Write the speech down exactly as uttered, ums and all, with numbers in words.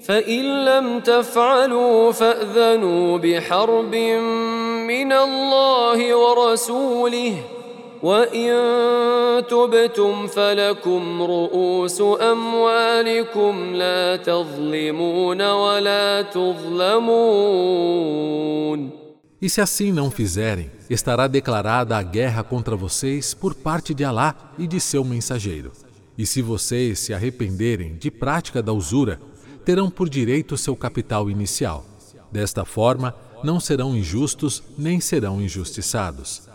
فإن لم تفعلوا فأذنوا بحرب من الله ورسوله وإن تبتم فلكم رؤوس أموالكم لا تظلمون ولا تظلمون. E se assim não fizerem, estará declarada a guerra contra vocês por parte de Alá e de seu mensageiro. E se vocês se arrependerem de prática da usura, terão por direito seu capital inicial. Desta forma, não serão injustos nem serão injustiçados.